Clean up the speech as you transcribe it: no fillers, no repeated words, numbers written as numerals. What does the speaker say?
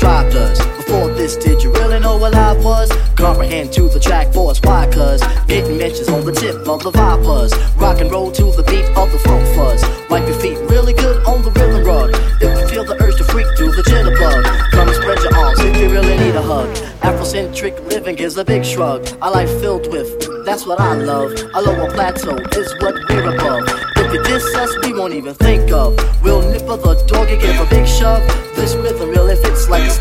tribe does. Before this, did you really know what I was? Comprehend to the track force, why? Cause getting mentions on the tip of the vipers. Rock and roll to the beat of the funk fuzz. Wipe your feet really good on the rhythm rug. If you feel the urge to freak, do the jitterbug. Come and spread your arms if you really need a hug. Afrocentric living is a big shrug. A life filled with, that's what I love. A lower plateau is what we're above. If you diss us, we won't even think of. We'll nip of the dog and give a big shove. This rhythm really fits like a